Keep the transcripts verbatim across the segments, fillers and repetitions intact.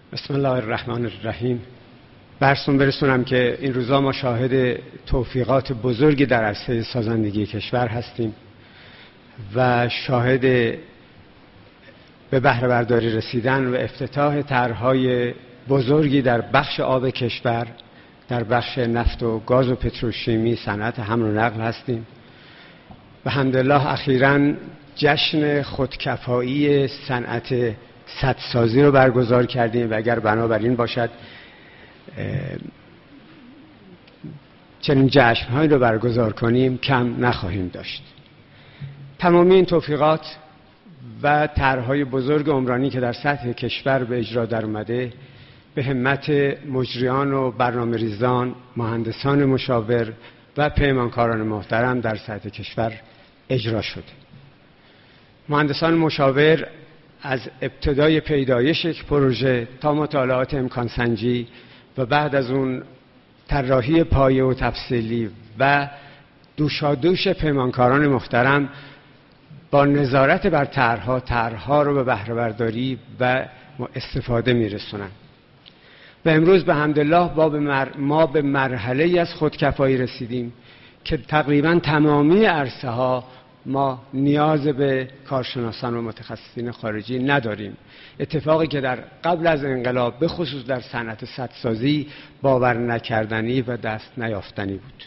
بسم الله الرحمن الرحیم. برسون برسونم که این روزا ما شاهد توفیقات بزرگی در عرصه سازندگی کشور هستیم و شاهد به بهره برداری رسیدن و افتتاح طرح‌های بزرگی در بخش آب کشور، در بخش نفت و گاز و پتروشیمی، صنعت حمل و نقل هستیم. و الحمدلله اخیراً جشن خودکفایی صنعت سدسازی رو برگزار کردیم و اگر بنابراین باشد چنین جشن‌هایی رو برگزار کنیم کم نخواهیم داشت. تمامی این توفیقات و طرح‌های بزرگ عمرانی که در سطح کشور به اجرا در اومده به همت مجریان و برنامه‌ریزان، مهندسان مشاور و پیمانکاران محترم در سطح کشور اجرا شده. مهندسان مشاور از ابتدای پیدایش یک پروژه تا مطالعات امکان سنجی و بعد از اون طراحی پایه و تفصیلی و دوشادوش پیمانکاران محترم با نظارت بر طرح‌ها طرح‌ها رو به بهره برداری و استفاده میرسونن. و امروز به حمدالله ما به مرحله از خودکفایی رسیدیم که تقریبا تمامی عرصه ها ما نیاز به کارشناسان و متخصصین خارجی نداریم. اتفاقی که در قبل از انقلاب به خصوص در صنعت سدسازی باور نکردنی و دست نیافتنی بود.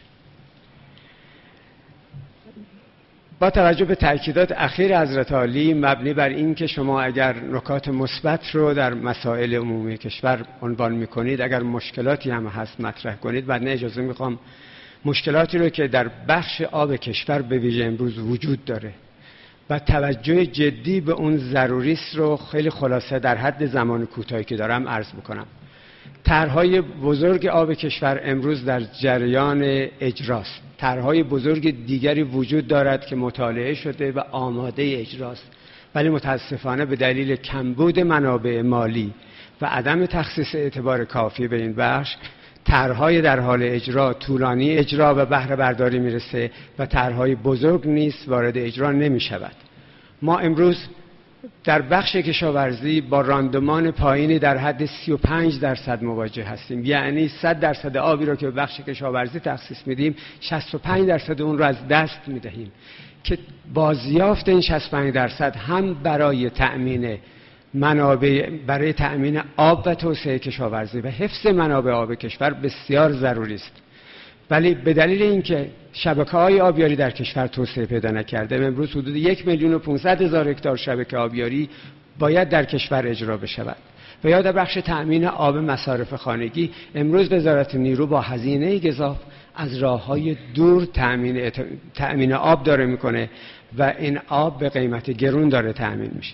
با توجه به تأکیدات اخیر حضرت عالی مبنی بر این که شما اگر نکات مثبت رو در مسائل عمومی کشور عنوان میکنید، اگر مشکلاتی هم هست مطرح کنید، بعد نه اجازه میخوام مشکلاتی رو که در بخش آب کشور به ویژه امروز وجود داره و توجه جدی به اون ضروری است رو خیلی خلاصه در حد زمان کوتاهی که دارم عرض بکنم. طرح‌های بزرگ آب کشور امروز در جریان اجراست. طرح‌های بزرگ دیگری وجود دارد که مطالعه شده و آماده اجراست، ولی متاسفانه به دلیل کمبود منابع مالی و عدم تخصیص اعتبار کافی به این بخش طرح‌های در حال اجرا طولانی اجرا و بهره برداری میرسه و طرح‌های بزرگ نیست وارد اجرا نمی‌شود. ما امروز در بخش کشاورزی با راندمان پایینی در حد سی و پنج درصد مواجه هستیم، یعنی صد درصد آبی رو که به بخش کشاورزی تخصیص میدیم شصت و پنج درصد اون رو از دست میدهیم که بازیافت این شصت و پنج درصد هم برای تأمین منابع، برای تأمین آب و توسعه کشاورزی و حفظ منابع آب کشور بسیار ضروری است. ولی به دلیل اینکه شبکه‌های آبیاری در کشور توسعه پیدا نکرده، امروز حدود یک میلیون و پانصد هزار هکتار شبکه آبیاری باید در کشور اجرا بشود. و یا در بخش تأمین آب مصارف خانگی امروز وزارت نیرو با هزینه گزاف از راه‌های دور تأمین تأمین آب داره میکنه و این آب به قیمت گرون داره تأمین میشه.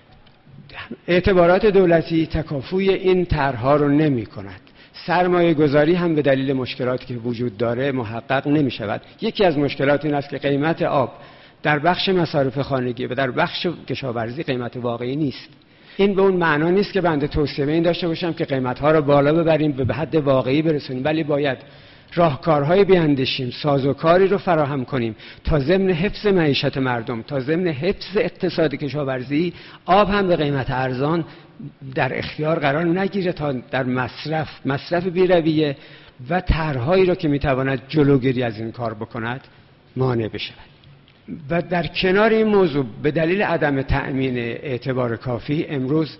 اعتبارات دولتی تکافوی این طرح‌ها رو نمی کند. سرمایه گذاری هم به دلیل مشکلاتی که وجود داره محقق نمی شود. یکی از مشکلات این است که قیمت آب در بخش مصارف خانگی و در بخش کشاورزی قیمت واقعی نیست. این به اون معنا نیست که بنده توصیه این داشته باشم که قیمت‌ها رو بالا ببریم به حد واقعی برسونیم، ولی باید راهکارهای بیاندیشیم، سازوکاری رو فراهم کنیم تا ضمن حفظ معیشت مردم، تا ضمن حفظ اقتصاد کشاورزی آب هم به قیمت ارزان در اختیار قرار نگیره تا در مصرف مصرف بی‌رویه و طرح‌هایی رو که میتواند جلوگیری از این کار بکند مانع بشود. و در کنار این موضوع به دلیل عدم تأمین اعتبار کافی امروز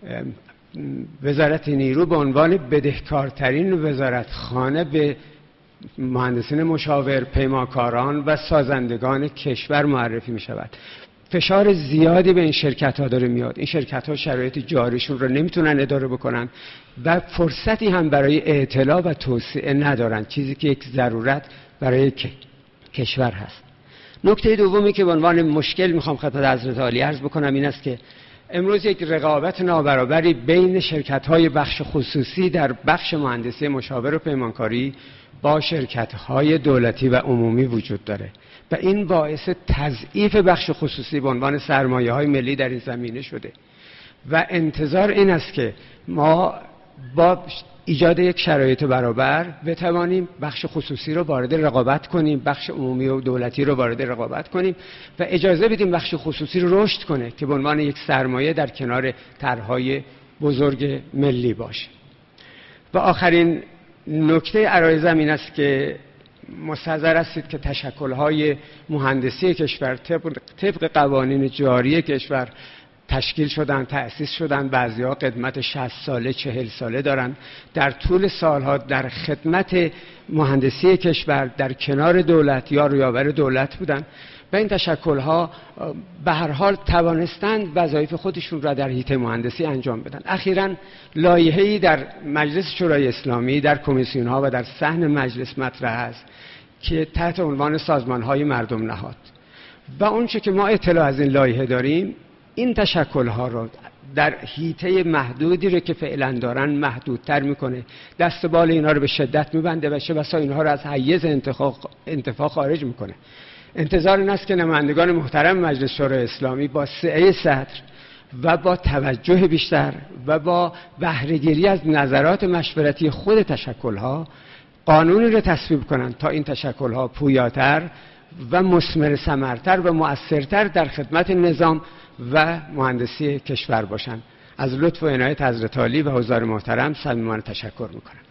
وزارت نیرو به عنوان بدهکارترین وزارتخانه به مهندسین مشاور، پیمانکاران و سازندگان کشور معرفی می شود. فشار زیادی به این شرکت ها داره میاد. این شرکت ها شرایط جاریشون رو نمیتونن اداره بکنن و فرصتی هم برای اطلاع و توسعه ندارن، چیزی که یک ضرورت برای کشور هست. نکته دومی که به عنوان مشکل میخوام خدمت حضرت عالی عرض بکنم این است که امروز یک رقابت نابرابری بین شرکت‌های بخش خصوصی در بخش مهندسی مشاور و پیمانکاری با شرکت‌های دولتی و عمومی وجود داره و این باعث تضعیف بخش خصوصی به عنوان سرمایه‌های ملی در این زمینه شده و انتظار این است که ما با ایجاد یک شرایط برابر بتوانیم بخش خصوصی رو وارد رقابت کنیم، بخش عمومی و دولتی رو وارد رقابت کنیم و اجازه بدیم بخش خصوصی رو رشد کنه که به عنوان یک سرمایه در کنار طرح‌های بزرگ ملی باشه. و آخرین نکته عرایضم این است که مستحضر هستید که تشکل‌های مهندسی کشور طبق, طبق قوانین جاری کشور تشکیل شدن، تأسیس شدن. بعضی‌ها قدمت شصت ساله، چهل ساله دارن. در طول سالها در خدمت مهندسی کشور در کنار دولت یا یاور دولت بودن و این تشکل‌ها به هر حال توانستند وظایف خودشون را در حیطه مهندسی انجام بدن. اخیراً لایحه‌ای در مجلس شورای اسلامی، در کمیسیون‌ها و در صحن مجلس مطرح است که تحت عنوان سازمان‌های مردم نهاد و اونچه که ما اطلاع از این لایحه داریم، این تشکل‌ها را در حیطه محدودی رو که فعلا دارن محدودتر میکنه، دست بال اینا رو به شدت میبنده و چه بسا اینها رو از حیز انتفاع خارج میکنه. انتظار این است که نمایندگان محترم مجلس شورای اسلامی با سعه صدر و با توجه بیشتر و با بهره‌گیری از نظرات مشورتی خود تشکل‌ها قانونی رو تصویب کنند تا این تشکل‌ها پویاتر و مثمر ثمرتر و مؤثرتر در خدمت نظام و مهندسی کشور باشند. از لطف و عنایت حضرت عالی و حضار محترم صمیمانه تشکر میکنم.